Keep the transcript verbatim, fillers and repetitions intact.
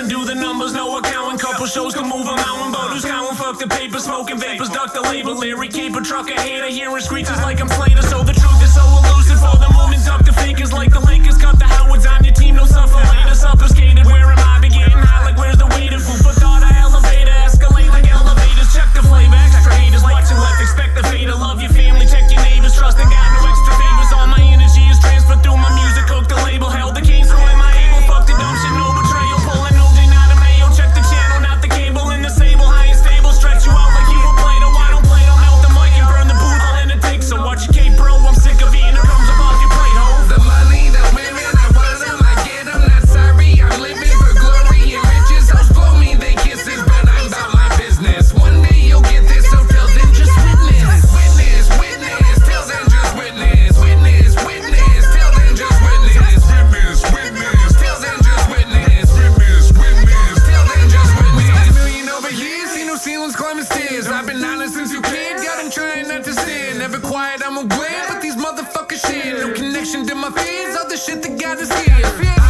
and do the numbers, no accounting. Couple shows can move a mountain, but who's counting? Fuck the paper, smoking vapors, duck the label. Lyric keeper, trucker hater, hearing screeches like I'm Slater. So the truth is so elusive, for the moment, duck the fakers like the Lakers. Cut the Howards on your team, no suffer later. Suffocated, where am I? Be getting high like where's the weed? And food for thought, I elevator, escalate like elevators. Check the flavor, extra haters, watching left, expect the fate. I love your family, check your neighbors, trust and got no extra favors. All my energy is transferred through my music, hook the label, held the cane, so am I able? Fuck the dumb shit, no betrayal, pulling O J, not a Mayo. Check the channel, not the cable, in the sable, high and stable, stretch you out like you a Play-Doh. I don't play, don't melt the mic and burn the booth, all in it takes. So watch your cape, bro, I'm sick of eating, it comes up off your plate, ho. The money, the women, I want them, I get them, not sorry. I'm living for glory and riches. Hoes blow me, they kisses, but I'm about my business. One day you'll get this, so tell them just witness. Witness, witness, tell them just witness. Witness, witness, tell them just witness. Witness, witness, tell them just witness. Witness, witness, tell them just witness. A million over here, see no ceilings, climbing stairs. I've been honest since you kid, got them trying not to stand. Never quiet, I'm aware, but these motherfuckers share. No connection to my fears, all the shit that got us here.